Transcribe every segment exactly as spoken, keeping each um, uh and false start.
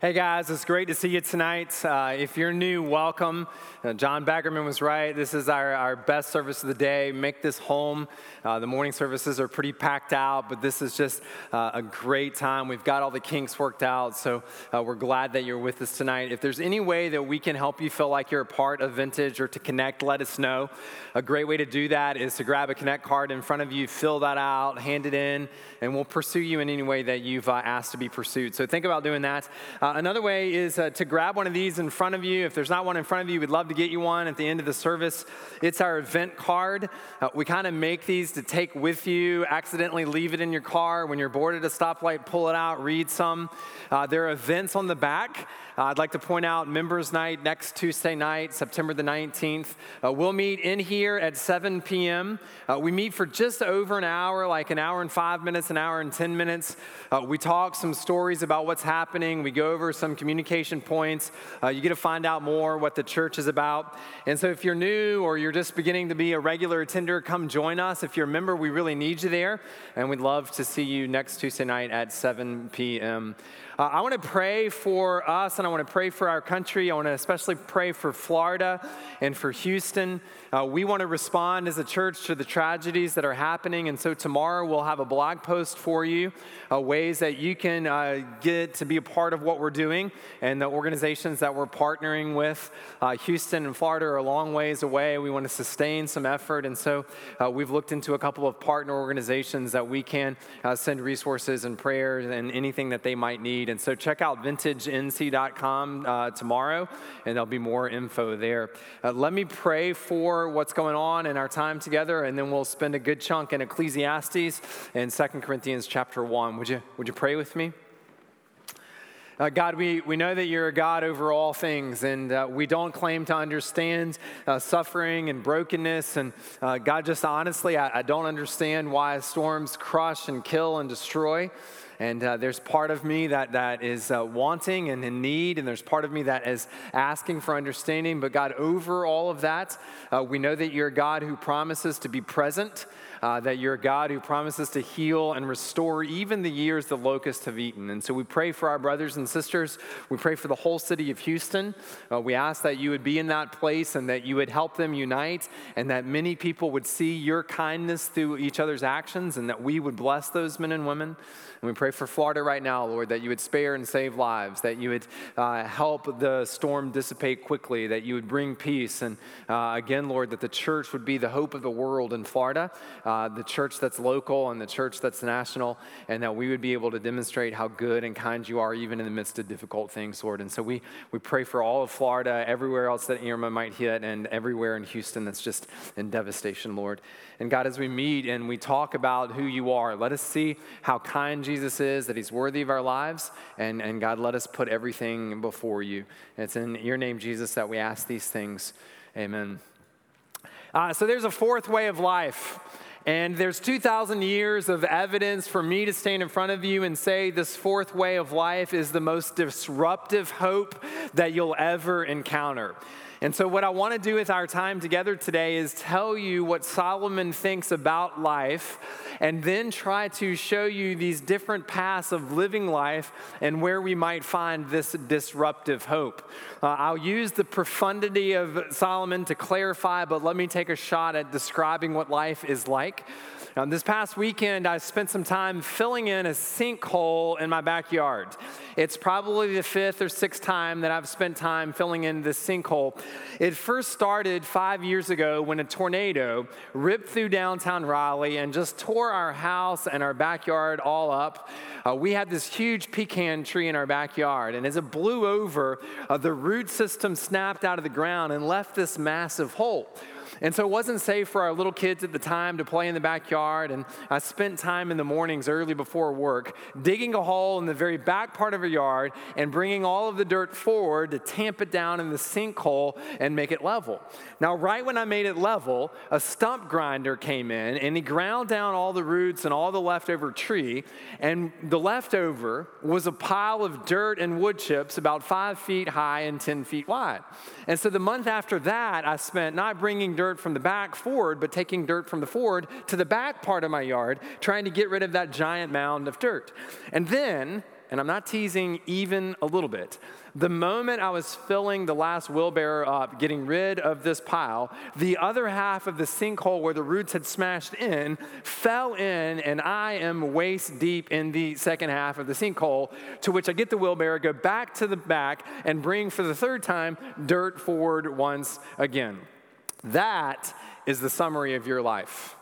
Hey guys, it's great to see you tonight. Uh, if you're new, welcome. Uh, John Baggerman was right. This is our, our best service of the day. Make this home. Uh, the morning services are pretty packed out, but this is just uh, a great time. We've got all the kinks worked out, so uh, we're glad that you're with us tonight. If there's any way that we can help you feel like you're a part of Vintage or to connect, let us know. A great way to do that is to grab a Connect card in front of you, fill that out, hand it in, and we'll pursue you in any way that you've uh, asked to be pursued. So think about doing that. Uh, another way is uh, to grab one of these in front of you. If there's not one in front of you, we'd love to get you one at the end of the service. It's our event card. Uh, we kind of make these to take with you, accidentally leave it in your car. When you're bored at a stoplight, pull it out, read some. Uh, there are events on the back. Uh, I'd like to point out Members Night next Tuesday night, September the nineteenth. Uh, we'll meet in here at seven p.m. Uh, we meet for just over an hour, like an hour and five minutes, an hour and ten minutes. Uh, we talk some stories about what's happening. We go over some communication points. Uh, you get to find out more what the church is about. And so if you're new or you're just beginning to be a regular attender, come join us. If you're a member, we really need you there. And we'd love to see you next Tuesday night at seven p.m. Uh, I want to pray for us, and I want to pray for our country. I want to especially pray for Florida and for Houston. Uh, we want to respond as a church to the tragedies that are happening, and so tomorrow we'll have a blog post for you, uh, ways that you can uh, get to be a part of what we're doing, and the organizations that we're partnering with. Uh, Houston and Florida are a long ways away. We want to sustain some effort, and so uh, we've looked into a couple of partner organizations that we can uh, send resources and prayers and anything that they might need. And so check out vintage n c dot com uh, tomorrow, and there'll be more info there. Uh, let me pray for what's going on in our time together, and then we'll spend a good chunk in Ecclesiastes and Second Corinthians chapter one. Would you, would you pray with me? Uh, God, we, we know that you're a God over all things, and uh, we don't claim to understand uh, suffering and brokenness. And uh, God, just honestly, I, I don't understand why storms crush and kill and destroy. And uh, there's part of me that, that is uh, wanting and in need, and there's part of me that is asking for understanding. But God, over all of that, uh, we know that you're a God who promises to be present, uh, that you're a God who promises to heal and restore even the years the locusts have eaten. And so we pray for our brothers and sisters. We pray for the whole city of Houston. Uh, we ask that you would be in that place and that you would help them unite, and that many people would see your kindness through each other's actions, and that we would bless those men and women. And we pray for Florida right now, Lord, that you would spare and save lives, that you would uh, help the storm dissipate quickly, that you would bring peace. And uh, again, Lord, that the church would be the hope of the world in Florida, uh, the church that's local and the church that's national, and that we would be able to demonstrate how good and kind you are even in the midst of difficult things, Lord. And so we, we pray for all of Florida, everywhere else that Irma might hit, and everywhere in Houston that's just in devastation, Lord. And God, as we meet and we talk about who you are, let us see how kind Jesus is, that he's worthy of our lives. And, and God, let us put everything before you. And it's in your name, Jesus, that we ask these things. Amen. Uh, so there's a fourth way of life. And there's two thousand years of evidence for me to stand in front of you and say this fourth way of life is the most disruptive hope that you'll ever encounter. And so what I want to do with our time together today is tell you what Solomon thinks about life, and then try to show you these different paths of living life and where we might find this disruptive hope. Uh, I'll use the profundity of Solomon to clarify, but let me take a shot at describing what life is like. Um, this past weekend, I spent some time filling in a sinkhole in my backyard. It's probably the fifth or sixth time that I've spent time filling in this sinkhole. It first started five years ago when a tornado ripped through downtown Raleigh and just tore our house and our backyard all up. Uh, we had this huge pecan tree in our backyard, and as it blew over, uh, the root system snapped out of the ground and left this massive hole. And so it wasn't safe for our little kids at the time to play in the backyard, and I spent time in the mornings early before work digging a hole in the very back part of our yard and bringing all of the dirt forward to tamp it down in the sinkhole and make it level. Now, right when I made it level, a stump grinder came in, and he ground down all the roots and all the leftover tree, and the leftover was a pile of dirt and wood chips about five feet high and ten feet wide. And so the month after that, I spent not bringing dirt from the back forward, but taking dirt from the forward to the back part of my yard, trying to get rid of that giant mound of dirt. And then and I'm not teasing even a little bit, the moment I was filling the last wheelbarrow up, getting rid of this pile, the other half of the sinkhole where the roots had smashed in fell in, and I am waist deep in the second half of the sinkhole, to which I get the wheelbarrow, go back to the back, and bring for the third time dirt forward once again. That is the summary of your life.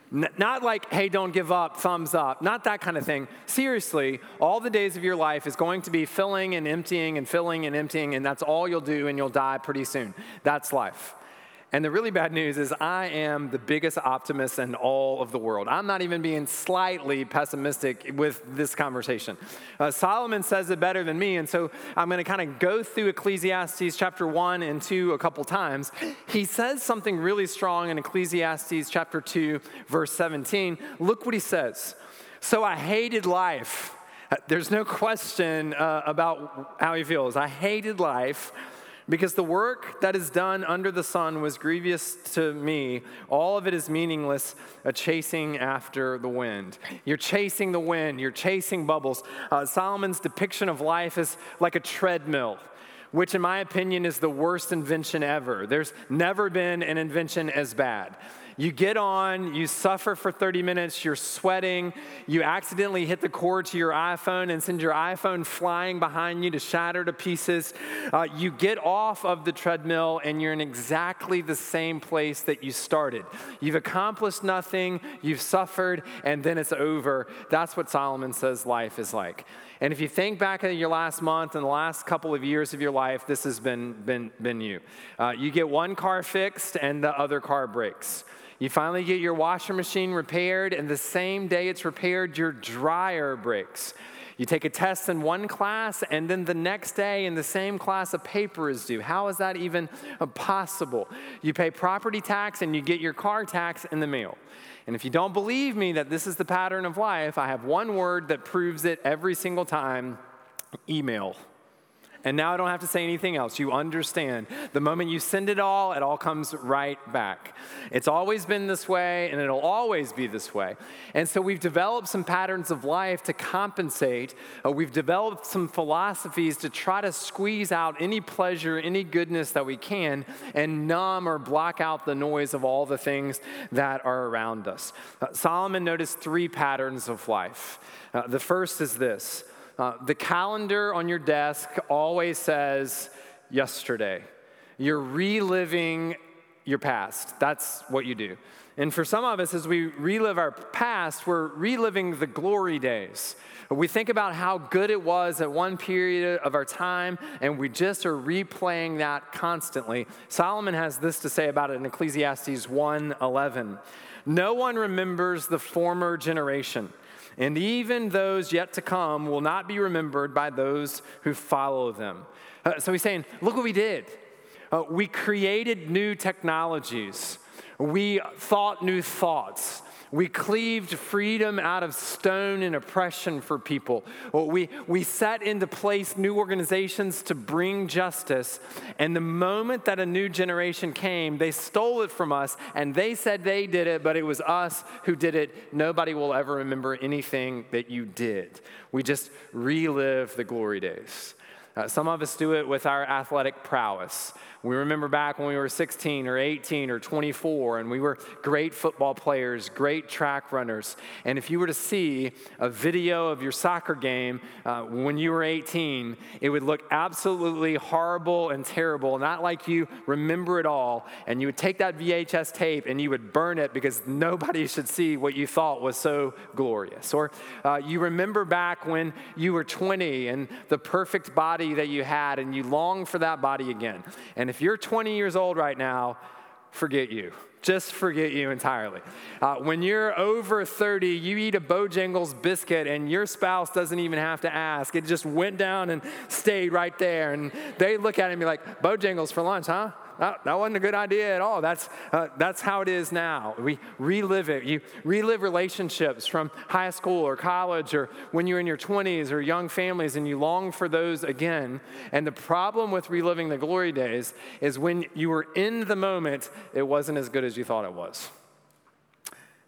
Not like, hey, don't give up, thumbs up, not that kind of thing. Seriously, all the days of your life is going to be filling and emptying and filling and emptying, and that's all you'll do, and you'll die pretty soon. That's life. And the really bad news is I am the biggest optimist in all of the world. I'm not even being slightly pessimistic with this conversation. Uh, Solomon says it better than me, and so I'm going to kind of go through Ecclesiastes chapter one and two a couple times. He says something really strong in Ecclesiastes chapter two, verse seventeen. Look what he says. So I hated life. There's no question uh, about how he feels. I hated life, because the work that is done under the sun was grievous to me. All of it is meaningless, a chasing after the wind. You're chasing the wind. You're chasing bubbles. Uh, Solomon's depiction of life is like a treadmill, which in my opinion is the worst invention ever. There's never been an invention as bad. You get on, you suffer for thirty minutes, you're sweating, you accidentally hit the cord to your iPhone and send your iPhone flying behind you to shatter to pieces. Uh, you get off of the treadmill and you're in exactly the same place that you started. You've accomplished nothing, you've suffered, and then it's over. That's what Solomon says life is like. And if you think back at your last month and the last couple of years of your life, this has been, been, been you. Uh, you get one car fixed and the other car breaks. You finally get your washer machine repaired, and the same day it's repaired, your dryer breaks. You take a test in one class, and then the next day in the same class, a paper is due. How is that even possible? You pay property tax, and you get your car tax in the mail. And if you don't believe me that this is the pattern of life, I have one word that proves it every single time: email. And now I don't have to say anything else. You understand. The moment you send it all, it all comes right back. It's always been this way, and it'll always be this way. And so we've developed some patterns of life to compensate. Uh, we've developed some philosophies to try to squeeze out any pleasure, any goodness that we can, and numb or block out the noise of all the things that are around us. Uh, Solomon noticed three patterns of life. Uh, the first is this. Uh, the calendar on your desk always says yesterday. You're reliving your past. That's what you do. And for some of us, as we relive our past, we're reliving the glory days. We think about how good it was at one period of our time, and we just are replaying that constantly. Solomon has this to say about it in Ecclesiastes one eleven. No one remembers the former generation, and even those yet to come will not be remembered by those who follow them. Uh, so he's saying, look what we did. Uh, we created new technologies. We thought new thoughts. We cleaved freedom out of stone and oppression for people. We, we set into place new organizations to bring justice. And the moment that a new generation came, they stole it from us, and they said they did it, but it was us who did it. Nobody will ever remember anything that you did. We just relive the glory days. Uh, some of us do it with our athletic prowess. We remember back when we were sixteen or eighteen or twenty-four, and we were great football players, great track runners. And if you were to see a video of your soccer game uh, when you were eighteen, it would look absolutely horrible and terrible, not like you remember it all. And you would take that V H S tape and you would burn it because nobody should see what you thought was so glorious. Or uh, you remember back when you were twenty and the perfect body that you had, and you long for that body again. And if you're twenty years old right now, forget you. Just forget you entirely. Uh, when you're over thirty, you eat a Bojangles biscuit and your spouse doesn't even have to ask. It just went down and stayed right there. And they look at it and be like, Bojangles for lunch, huh? That, that wasn't a good idea at all. That's, uh, that's how it is now. We relive it. You relive relationships from high school or college or when you're in your twenties or young families, and you long for those again. And the problem with reliving the glory days is when you were in the moment, it wasn't as good as you thought it was.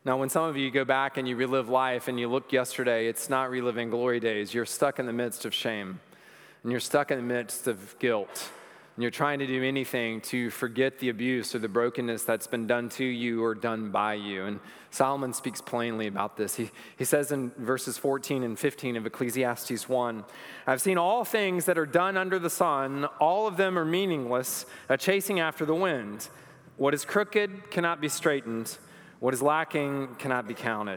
Now, when some of you go back and you relive life and you look yesterday, it's not reliving glory days. You're stuck in the midst of shame, and you're stuck in the midst of guilt, and you're trying to do anything to forget the abuse or the brokenness that's been done to you or done by you. And Solomon speaks plainly about this. He, he says in verses fourteen and fifteen of Ecclesiastes one, I've seen all things that are done under the sun. All of them are meaningless, a chasing after the wind. What is crooked cannot be straightened. What is lacking cannot be counted.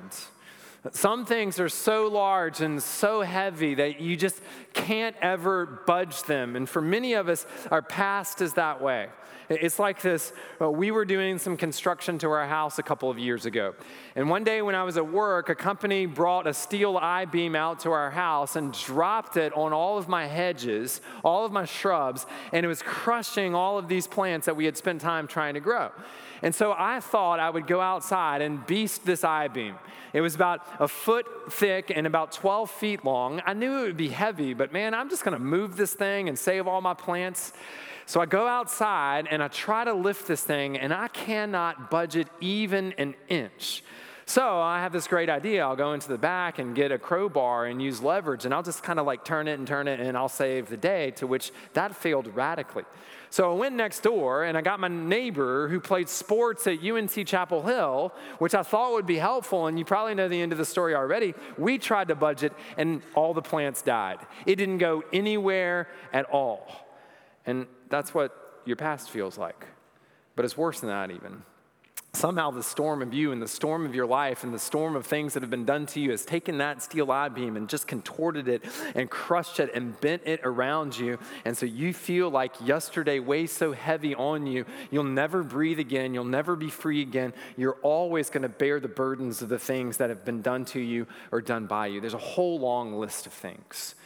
Some things are so large and so heavy that you just can't ever budge them. And for many of us, our past is that way. It's like this. Uh, we were doing some construction to our house a couple of years ago. And one day when I was at work, a company brought a steel I-beam out to our house and dropped it on all of my hedges, all of my shrubs, and it was crushing all of these plants that we had spent time trying to grow. And so I thought I would go outside and beast this I-beam. It was about a foot thick and about twelve feet long. I knew it would be heavy, but man, I'm just going to move this thing and save all my plants. So I go outside and I try to lift this thing, and I cannot budge it even an inch. So I have this great idea. I'll go into the back and get a crowbar and use leverage, and I'll just kind of like turn it and turn it, and I'll save the day, to which that failed radically. So I went next door, and I got my neighbor who played sports at U N C Chapel Hill, which I thought would be helpful, and you probably know the end of the story already. We tried to budge it, and all the plants died. It didn't go anywhere at all. And that's what your past feels like. But it's worse than that even. Somehow the storm of you and the storm of your life and the storm of things that have been done to you has taken that steel I-beam and just contorted it and crushed it and bent it around you. And so you feel like yesterday weighs so heavy on you, you'll never breathe again. You'll never be free again. You're always going to bear the burdens of the things that have been done to you or done by you. There's a whole long list of things.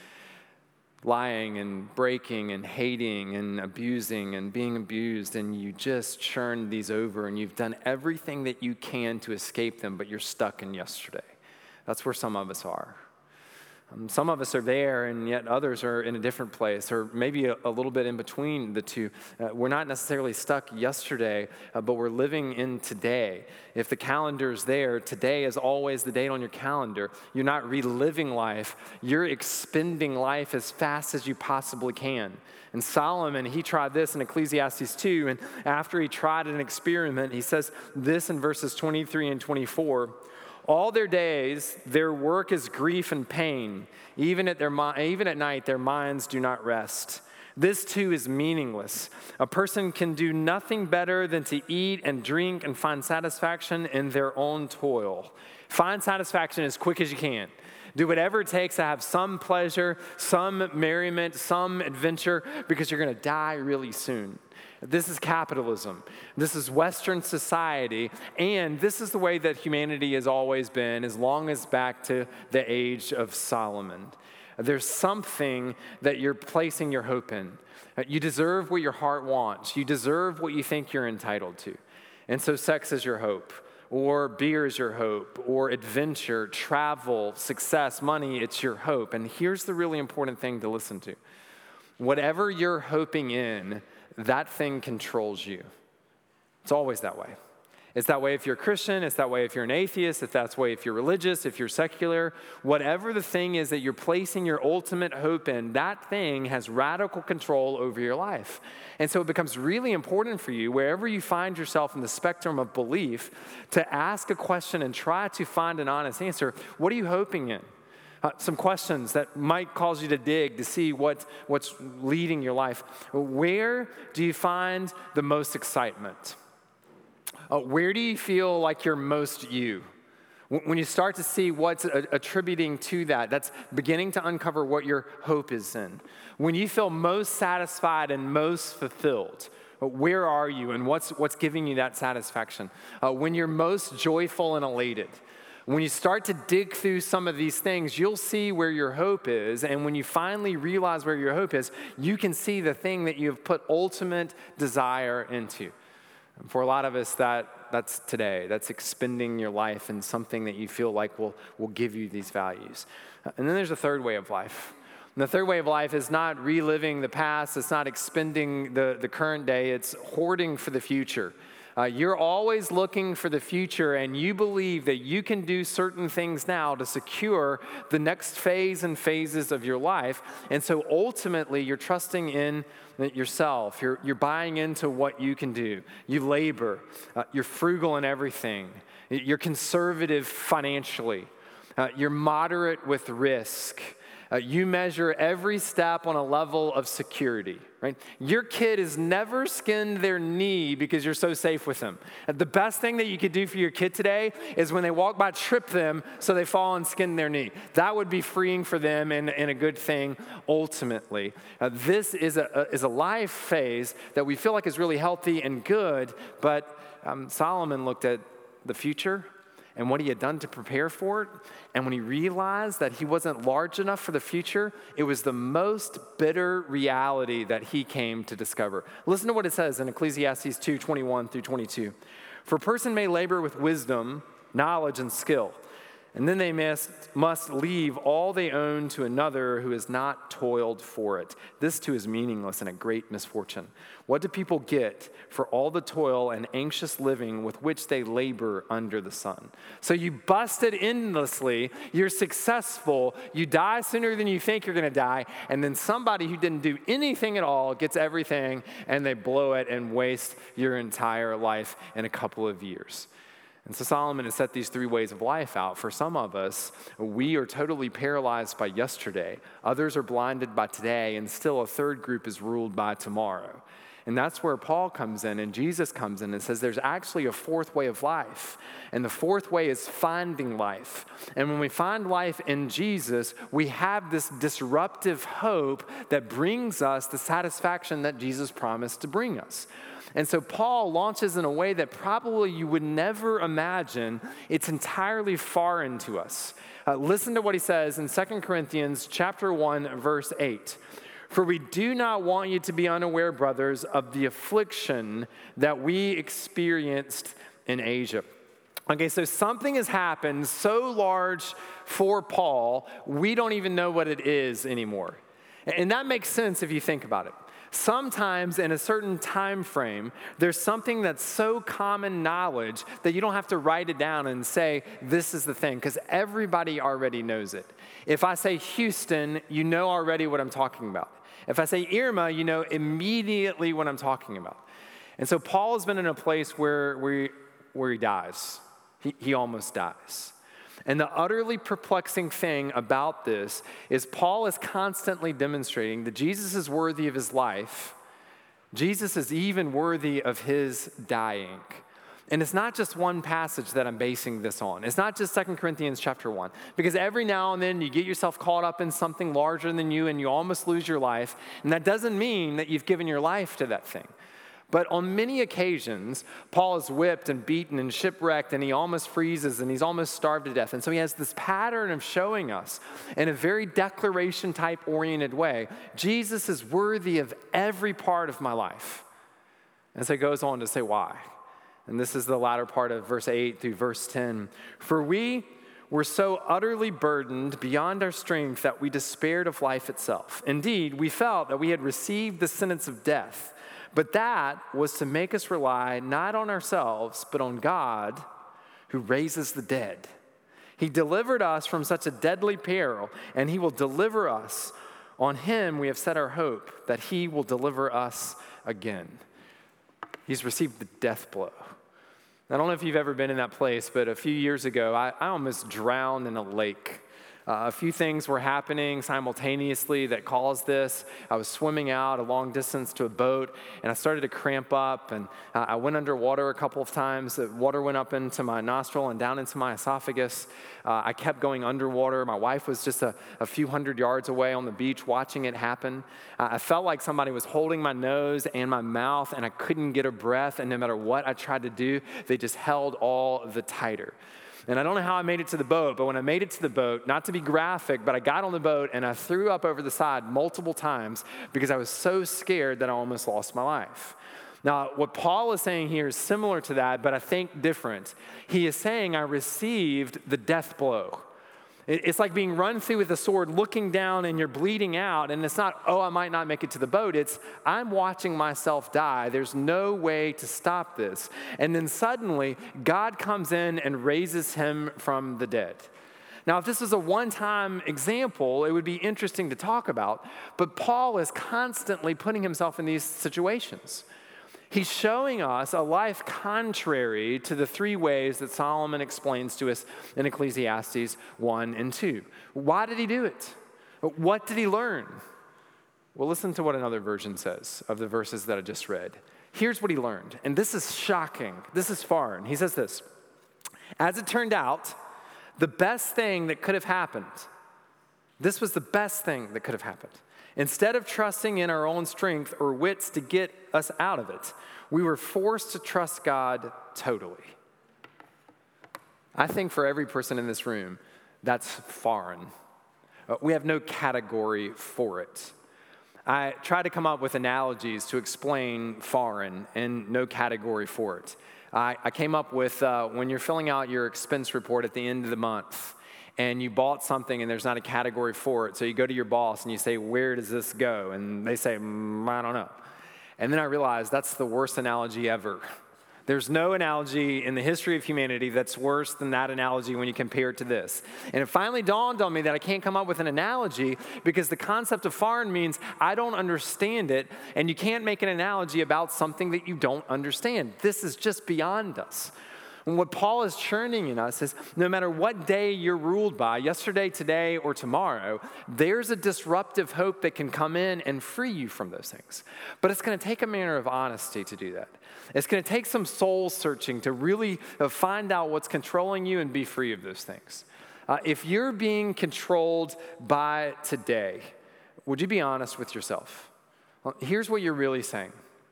Lying and breaking and hating and abusing and being abused, and you just churn these over, and you've done everything that you can to escape them, but you're stuck in yesterday. That's where some of us are. Um, some of us are there, and yet others are in a different place, or maybe a, a little bit in between the two. Uh, we're not necessarily stuck yesterday, uh, but we're living in today. If the calendar's there, today is always the date on your calendar. You're not reliving life. You're expending life as fast as you possibly can. And Solomon, he tried this in Ecclesiastes two, and after he tried an experiment, he says this in verses twenty-three and twenty-four, all their days, their work is grief and pain. Even at their even at night, their minds do not rest. This too is meaningless. A person can do nothing better than to eat and drink and find satisfaction in their own toil. Find satisfaction as quick as you can. Do whatever it takes to have some pleasure, some merriment, some adventure, because you're going to die really soon. This is capitalism. This is Western society, and this is the way that humanity has always been, as long as back to the age of Solomon. There's something that you're placing your hope in. You deserve what your heart wants. You deserve what you think you're entitled to. And so sex is your hope, or beer is your hope, or adventure, travel, success, money, it's your hope. And here's the really important thing to listen to. Whatever you're hoping in, that thing controls you. It's always that way. It's that way if you're a Christian. It's that way if you're an atheist. If that's way if you're religious, if you're secular. Whatever the thing is that you're placing your ultimate hope in, that thing has radical control over your life. And so it becomes really important for you, wherever you find yourself in the spectrum of belief, to ask a question and try to find an honest answer. What are you hoping in? Uh, some questions that might cause you to dig to see what, what's leading your life. Where do you find the most excitement? Uh, where do you feel like you're most you? When you start to see what's attributing to that, that's beginning to uncover what your hope is in. When you feel most satisfied and most fulfilled, where are you and what's, what's giving you that satisfaction? Uh, when you're most joyful and elated, when you start to dig through some of these things, you'll see where your hope is. And when you finally realize where your hope is, you can see the thing that you have put ultimate desire into. And for a lot of us, that, that's today. That's expending your life in something that you feel like will, will give you these values. And then there's a third way of life. And the third way of life is not reliving the past. It's not expending the, the current day. It's hoarding for the future. Uh, you're always looking for the future, and you believe that you can do certain things now to secure the next phase and phases of your life. And so ultimately, you're trusting in yourself. You're, you're buying into what you can do. You labor. Uh, you're frugal in everything. You're conservative financially. Uh, you're moderate with risk. Uh, you measure every step on a level of security, right? Your kid has never skinned their knee because you're so safe with them. The best thing that you could do for your kid today is when they walk by, trip them so they fall and skin their knee. That would be freeing for them and, and a good thing ultimately. Uh, this is a, a, is a life phase that we feel like is really healthy and good, but um, Solomon looked at the future and what he had done to prepare for it. And when he realized that he wasn't large enough for the future, it was the most bitter reality that he came to discover. Listen to what it says in Ecclesiastes two, twenty-one through twenty-two. For a person may labor with wisdom, knowledge, and skill, and then they must, must leave all they own to another who has not toiled for it. This too is meaningless and a great misfortune. What do people get for all the toil and anxious living with which they labor under the sun? So you busted endlessly, you're successful, you die sooner than you think you're gonna die, and then somebody who didn't do anything at all gets everything and they blow it and waste your entire life in a couple of years. And so Solomon has set these three ways of life out. For some of us, we are totally paralyzed by yesterday. Others are blinded by today, and still a third group is ruled by tomorrow. And that's where Paul comes in and Jesus comes in and says there's actually a fourth way of life. And the fourth way is finding life. And when we find life in Jesus, we have this disruptive hope that brings us the satisfaction that Jesus promised to bring us. And so Paul launches in a way that probably you would never imagine. It's entirely foreign to us. Uh, listen to what he says in Second Corinthians chapter one, verse eight. For we do not want you to be unaware, brothers, of the affliction that we experienced in Asia. Okay, so something has happened so large for Paul, we don't even know what it is anymore. And that makes sense if you think about it. Sometimes in a certain time frame, there's something that's so common knowledge that you don't have to write it down and say, this is the thing, because everybody already knows it. If I say Houston, you know already what I'm talking about. If I say Irma, you know immediately what I'm talking about. And so Paul has been in a place where, where, he, where he dies. He, he almost dies. And the utterly perplexing thing about this is Paul is constantly demonstrating that Jesus is worthy of his life. Jesus is even worthy of his dying. And it's not just one passage that I'm basing this on. It's not just Second Corinthians chapter one. Because every now and then you get yourself caught up in something larger than you and you almost lose your life. And that doesn't mean that you've given your life to that thing. But on many occasions, Paul is whipped and beaten and shipwrecked, and he almost freezes, and he's almost starved to death. And so he has this pattern of showing us in a very declaration-type oriented way, Jesus is worthy of every part of my life. And so he goes on to say why. And this is the latter part of verse eight through verse ten. For we were so utterly burdened beyond our strength that we despaired of life itself. Indeed, we felt that we had received the sentence of death. But that was to make us rely not on ourselves, but on God who raises the dead. He delivered us from such a deadly peril, and he will deliver us. On him we have set our hope that he will deliver us again. He's received the death blow. I don't know if you've ever been in that place, but a few years ago, I, I almost drowned in a lake. Uh, a few things were happening simultaneously that caused this. I was swimming out a long distance to a boat, and I started to cramp up, and uh, I went underwater a couple of times. The water went up into my nostril and down into my esophagus. Uh, I kept going underwater. My wife was just a, a few hundred yards away on the beach watching it happen. Uh, I felt like somebody was holding my nose and my mouth, and I couldn't get a breath, and no matter what I tried to do, they just held all the tighter. And I don't know how I made it to the boat, but when I made it to the boat, not to be graphic, but I got on the boat and I threw up over the side multiple times because I was so scared that I almost lost my life. Now, what Paul is saying here is similar to that, but I think different. He is saying I received the death blow. It's like being run through with a sword, looking down and you're bleeding out. And it's not, oh, I might not make it to the boat. It's, I'm watching myself die. There's no way to stop this. And then suddenly, God comes in and raises him from the dead. Now, if this is a one-time example, it would be interesting to talk about. But Paul is constantly putting himself in these situations. He's showing us a life contrary to the three ways that Solomon explains to us in Ecclesiastes one and two. Why did he do it? What did he learn? Well, listen to what another version says of the verses that I just read. Here's what he learned, and this is shocking. This is foreign. He says this, as it turned out, the best thing that could have happened, this was the best thing that could have happened. Instead of trusting in our own strength or wits to get us out of it, we were forced to trust God totally. I think for every person in this room, that's foreign. Uh, we have no category for it. I try to come up with analogies to explain foreign and no category for it. I, I came up with uh, when you're filling out your expense report at the end of the month, and you bought something and there's not a category for it. So you go to your boss and you say, where does this go? And they say, mm, I don't know. And then I realized that's the worst analogy ever. There's no analogy in the history of humanity that's worse than that analogy when you compare it to this. And it finally dawned on me that I can't come up with an analogy because the concept of foreign means I don't understand it, and you can't make an analogy about something that you don't understand. This is just beyond us. And what Paul is churning in us is no matter what day you're ruled by, yesterday, today, or tomorrow, there's a disruptive hope that can come in and free you from those things. But it's going to take a manner of honesty to do that. It's going to take some soul searching to really find out what's controlling you and be free of those things. Uh, if you're being controlled by today, would you be honest with yourself? Well, here's what you're really saying.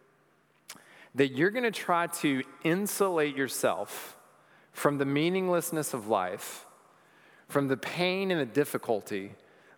That you're going to try to insulate yourself from the meaninglessness of life, from the pain and the difficulty,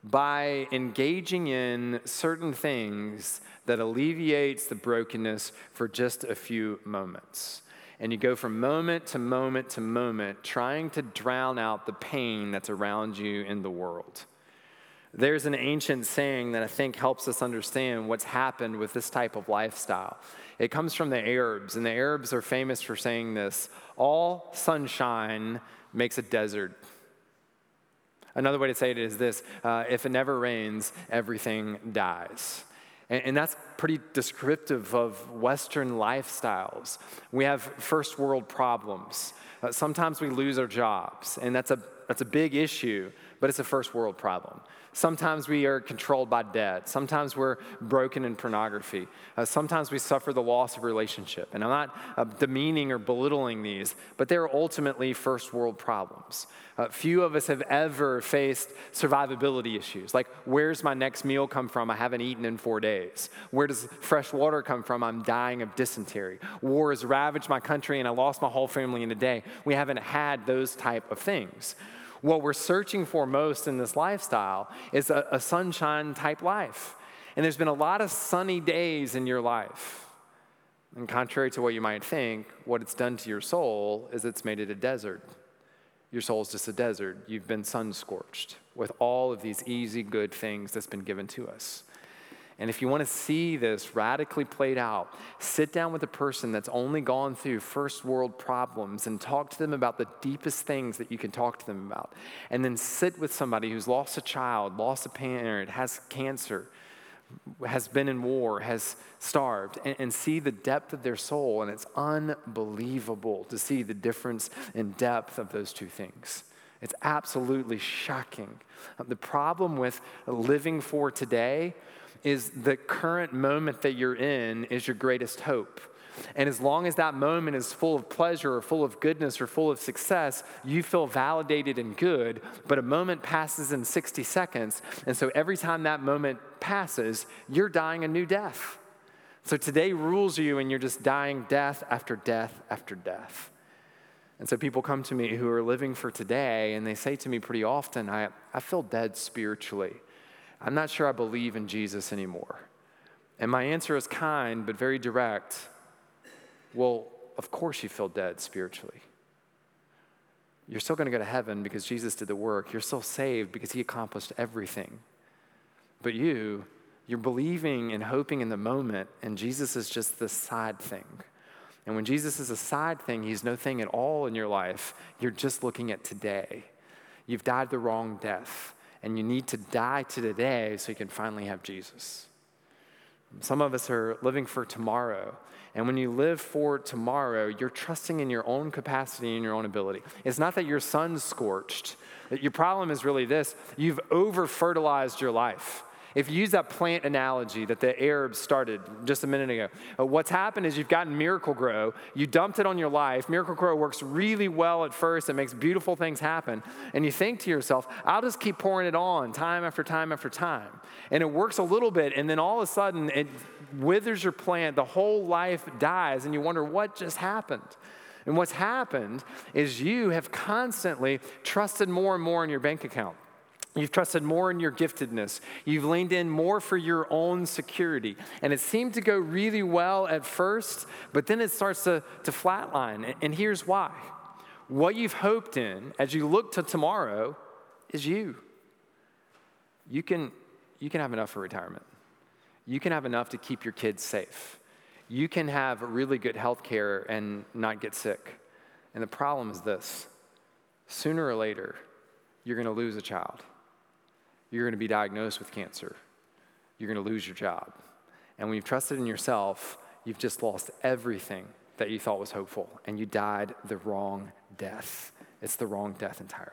by engaging in certain things that alleviates the brokenness for just a few moments. And you go from moment to moment to moment, trying to drown out the pain that's around you in the world. There's an ancient saying that I think helps us understand what's happened with this type of lifestyle. It comes from the Arabs, and the Arabs are famous for saying this: all sunshine makes a desert. Another way to say it is this: uh, if it never rains, everything dies. And, and that's pretty descriptive of Western lifestyles. We have first world problems. Uh, sometimes we lose our jobs, and that's a that's a big issue, but it's a first world problem. Sometimes we are controlled by debt. Sometimes we're broken in pornography. Uh, sometimes we suffer the loss of relationship. And I'm not uh, demeaning or belittling these, but they're ultimately first world problems. Uh, few of us have ever faced survivability issues, like where's my next meal come from? I haven't eaten in four days. Where does fresh water come from? I'm dying of dysentery. War has ravaged my country and I lost my whole family in a day. We haven't had those type of things. What we're searching for most in this lifestyle is a, a sunshine type life. And there's been a lot of sunny days in your life. And contrary to what you might think, what it's done to your soul is it's made it a desert. Your soul's just a desert. You've been sun-scorched with all of these easy, good things that's been given to us. And if you want to see this radically played out, sit down with a person that's only gone through first world problems and talk to them about the deepest things that you can talk to them about. And then sit with somebody who's lost a child, lost a parent, has cancer, has been in war, has starved, and, and see the depth of their soul. And it's unbelievable to see the difference in depth of those two things. It's absolutely shocking. The problem with living for today is the current moment that you're in is your greatest hope. And as long as that moment is full of pleasure or full of goodness or full of success, you feel validated and good, but a moment passes in sixty seconds, and so every time that moment passes, you're dying a new death. So today rules you and you're just dying death after death after death. And so people come to me who are living for today, and they say to me pretty often, I, I feel dead spiritually. I'm not sure I believe in Jesus anymore. And my answer is kind, but very direct. Well, of course you feel dead spiritually. You're still going to go to heaven because Jesus did the work. You're still saved because he accomplished everything. But you, you're believing and hoping in the moment, and Jesus is just the side thing. And when Jesus is a side thing, he's no thing at all in your life. You're just looking at today. You've died the wrong death, and you need to die to today so you can finally have Jesus. Some of us are living for tomorrow. And when you live for tomorrow, you're trusting in your own capacity and your own ability. It's not that your sun's scorched. Your problem is really this: you've over-fertilized your life. If you use that plant analogy that the Arabs started just a minute ago, uh, what's happened is you've gotten Miracle-Gro, you dumped it on your life. Miracle-Gro works really well at first, it makes beautiful things happen, and you think to yourself, I'll just keep pouring it on time after time after time. And it works a little bit, and then all of a sudden it withers your plant, the whole life dies, and you wonder what just happened. And what's happened is you have constantly trusted more and more in your bank account. You've trusted more in your giftedness. You've leaned in more for your own security. And it seemed to go really well at first, but then it starts to, to flatline. And here's why. What you've hoped in as you look to tomorrow is you. You can, you can have enough for retirement. You can have enough to keep your kids safe. You can have really good health care and not get sick. And the problem is this: sooner or later, you're going to lose a child. You're going to be diagnosed with cancer. You're going to lose your job. And when you've trusted in yourself, you've just lost everything that you thought was hopeful, and you died the wrong death. It's the wrong death entirely.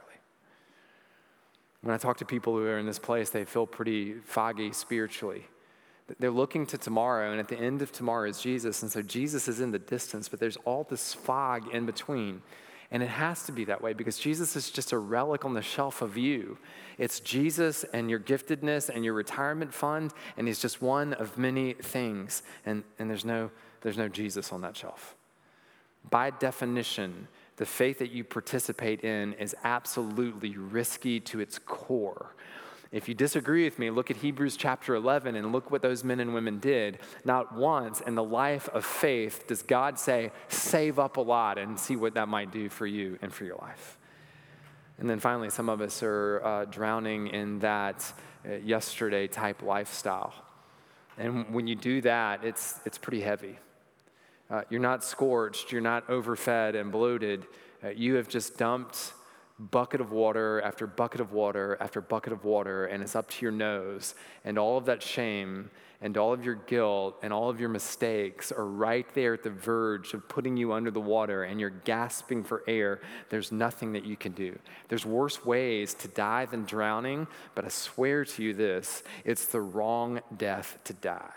When I talk to people who are in this place, they feel pretty foggy spiritually. They're looking to tomorrow, and at the end of tomorrow is Jesus, and so Jesus is in the distance, but there's all this fog in between. And it has to be that way because Jesus is just a relic on the shelf of you. It's Jesus and your giftedness and your retirement fund, and he's just one of many things. And, and there's no, there's no Jesus on that shelf. By definition, the faith that you participate in is absolutely risky to its core. If you disagree with me, look at Hebrews chapter eleven and look what those men and women did. Not once in the life of faith does God say, save up a lot and see what that might do for you and for your life. And then finally, some of us are uh, drowning in that uh, yesterday type lifestyle. And when you do that, it's, it's pretty heavy. Uh, you're not scorched, you're not overfed and bloated. Uh, you have just dumped bucket of water after bucket of water after bucket of water, and it's up to your nose. And all of that shame and all of your guilt and all of your mistakes are right there at the verge of putting you under the water, and you're gasping for air. There's nothing that you can do. There's worse ways to die than drowning, but I swear to you this, it's the wrong death to die.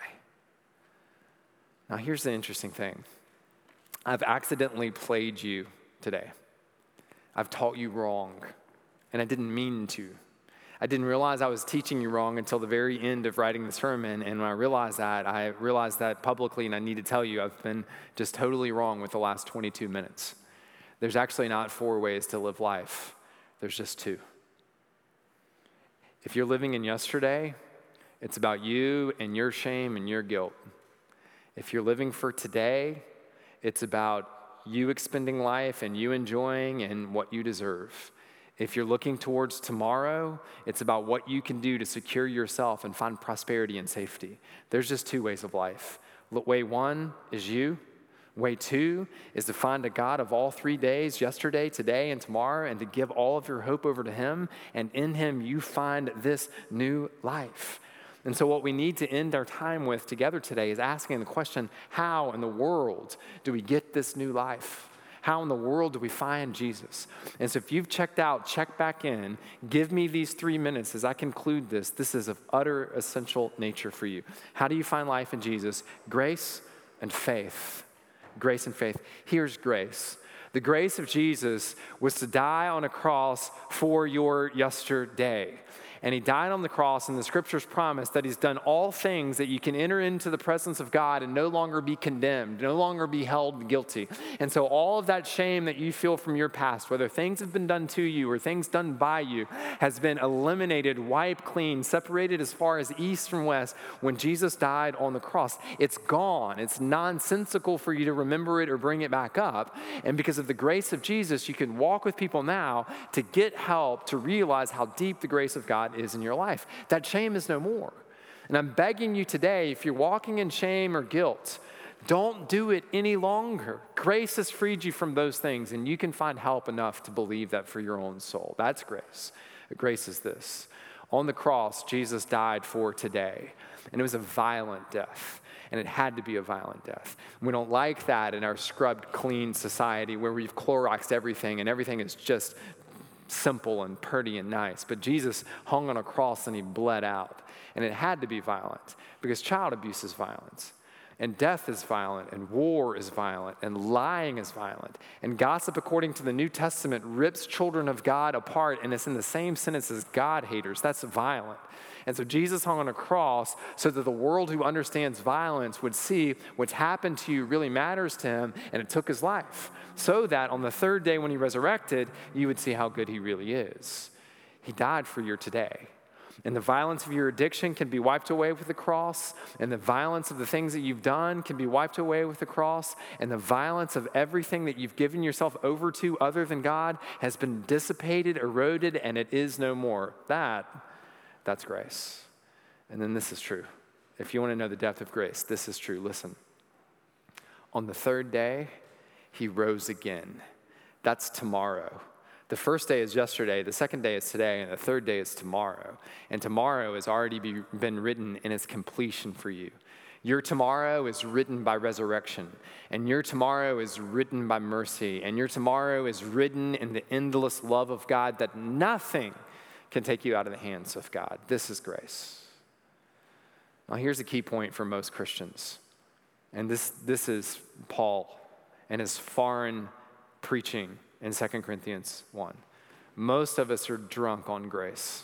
Now here's the interesting thing. I've accidentally played you today. I've taught you wrong, and I didn't mean to. I didn't realize I was teaching you wrong until the very end of writing the sermon, and when I realized that, I realized that publicly, and I need to tell you I've been just totally wrong with the last twenty-two minutes. There's actually not four ways to live life. There's just two. If you're living in yesterday, it's about you and your shame and your guilt. If you're living for today, it's about you expending life and you enjoying and what you deserve. If you're looking towards tomorrow, it's about what you can do to secure yourself and find prosperity and safety. There's just two ways of life. Way one is you. Way two is to find a God of all three days, yesterday, today, and tomorrow, and to give all of your hope over to him. And in him, you find this new life. And so what we need to end our time with together today is asking the question, how in the world do we get this new life? How in the world do we find Jesus? And so if you've checked out, check back in. Give me these three minutes as I conclude this. This is of utter essential nature for you. How do you find life in Jesus? Grace and faith. Grace and faith. Here's grace. The grace of Jesus was to die on a cross for your yesterday. And he died on the cross, and the scriptures promise that he's done all things that you can enter into the presence of God and no longer be condemned, no longer be held guilty. And so all of that shame that you feel from your past, whether things have been done to you or things done by you, has been eliminated, wiped clean, separated as far as east from west when Jesus died on the cross. It's gone. It's nonsensical for you to remember it or bring it back up. And because of the grace of Jesus, you can walk with people now to get help to realize how deep the grace of God is in your life. That shame is no more. And I'm begging you today, if you're walking in shame or guilt, don't do it any longer. Grace has freed you from those things, and you can find help enough to believe that for your own soul. That's grace. Grace is this. On the cross, Jesus died for today, and it was a violent death. And it had to be a violent death. We don't like that in our scrubbed, clean society where we've Cloroxed everything and everything is just simple and pretty and nice. But Jesus hung on a cross and he bled out. And it had to be violent because child abuse is violence. And death is violent, and war is violent, and lying is violent. And gossip, according to the New Testament, rips children of God apart, and it's in the same sentence as God haters. That's violent. And so Jesus hung on a cross so that the world who understands violence would see what's happened to you really matters to him, and it took his life. So that on the third day when he resurrected, you would see how good he really is. He died for your today. And the violence of your addiction can be wiped away with the cross. And the violence of the things that you've done can be wiped away with the cross. And the violence of everything that you've given yourself over to other than God has been dissipated, eroded, and it is no more. That, that's grace. And then this is true. If you want to know the depth of grace, this is true. Listen. On the third day, he rose again. That's tomorrow. The first day is yesterday, the second day is today, and the third day is tomorrow. And tomorrow has already be, been written in its completion for you. Your tomorrow is written by resurrection, and your tomorrow is written by mercy, and your tomorrow is written in the endless love of God that nothing can take you out of the hands of God. This is grace. Now here's a key point for most Christians, and this, this is Paul and his foreign preaching in Second Corinthians one. Most of us are drunk on grace.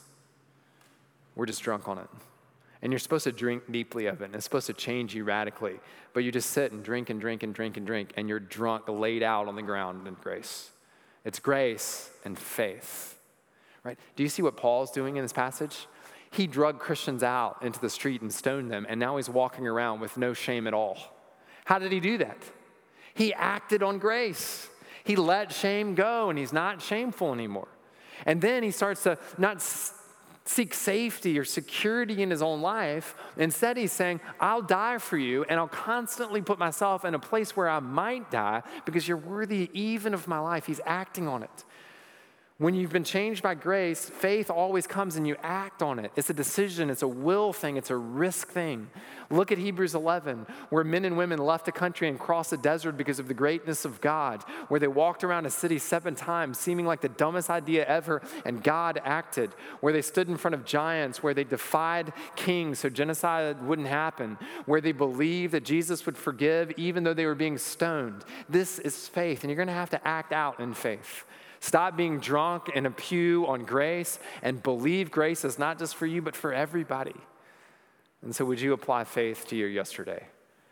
We're just drunk on it. And you're supposed to drink deeply of it, and it's supposed to change you radically. But you just sit and drink and drink and drink and drink, and you're drunk, laid out on the ground in grace. It's grace and faith, right? Do you see what Paul's doing in this passage? He drugged Christians out into the street and stoned them, and now he's walking around with no shame at all. How did he do that? He acted on grace. He let shame go, and he's not shameful anymore. And then he starts to not seek safety or security in his own life. Instead, he's saying, I'll die for you, and I'll constantly put myself in a place where I might die because you're worthy even of my life. He's acting on it. When you've been changed by grace, faith always comes and you act on it. It's a decision, it's a will thing, it's a risk thing. Look at Hebrews eleven, where men and women left the country and crossed the desert because of the greatness of God, where they walked around a city seven times, seeming like the dumbest idea ever, and God acted, where they stood in front of giants, where they defied kings so genocide wouldn't happen, where they believed that Jesus would forgive even though they were being stoned. This is faith, and you're going to have to act out in faith. Stop being drunk in a pew on grace and believe grace is not just for you, but for everybody. And so would you apply faith to your yesterday?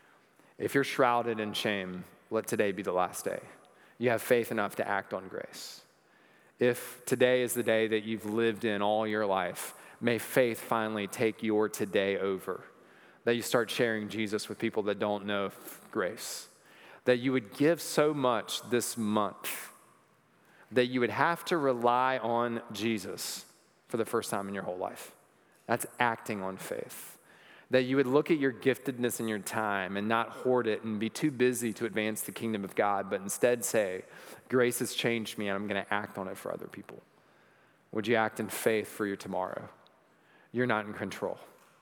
If you're shrouded in shame, let today be the last day. You have faith enough to act on grace. If today is the day that you've lived in all your life, may faith finally take your today over. That you start sharing Jesus with people that don't know grace. That you would give so much this month that you would have to rely on Jesus for the first time in your whole life. That's acting on faith. That you would look at your giftedness and your time and not hoard it and be too busy to advance the kingdom of God, but instead say, grace has changed me and I'm going to act on it for other people. Would you act in faith for your tomorrow? You're not in control.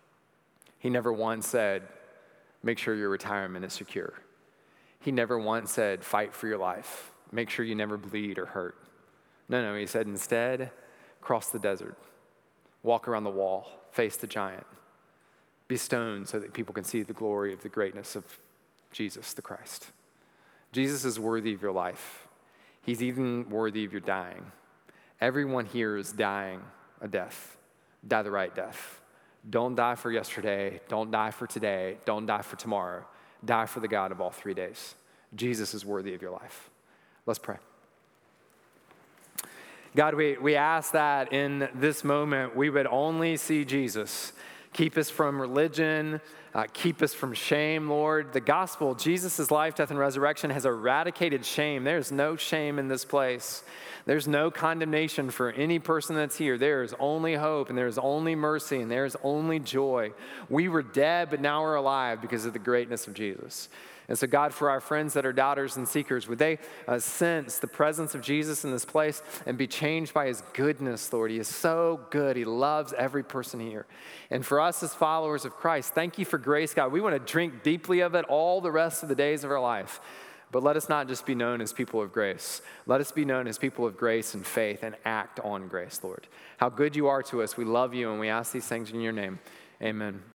He never once said, make sure your retirement is secure. He never once said, fight for your life. Make sure you never bleed or hurt. No, no, he said instead, cross the desert, walk around the wall, face the giant, be stoned so that people can see the glory of the greatness of Jesus, the Christ. Jesus is worthy of your life. He's even worthy of your dying. Everyone here is dying a death. die the right death. Don't die for yesterday. Don't die for today. Don't die for tomorrow. Die for the God of all three days. Jesus is worthy of your life. Let's pray. God, we, we ask that in this moment we would only see Jesus. Keep us from religion. Uh, keep us from shame, Lord. The gospel, Jesus' life, death, and resurrection has eradicated shame. There's no shame in this place. There's no condemnation for any person that's here. There is only hope, and there is only mercy, and there is only joy. We were dead, but now we're alive because of the greatness of Jesus. And so, God, for our friends that are doubters and seekers, would they uh, sense the presence of Jesus in this place and be changed by his goodness, Lord? He is so good. He loves every person here. And for us as followers of Christ, thank you for grace, God. We want to drink deeply of it all the rest of the days of our life. But let us not just be known as people of grace. Let us be known as people of grace and faith and act on grace, Lord. How good you are to us. We love you, and we ask these things in your name. Amen.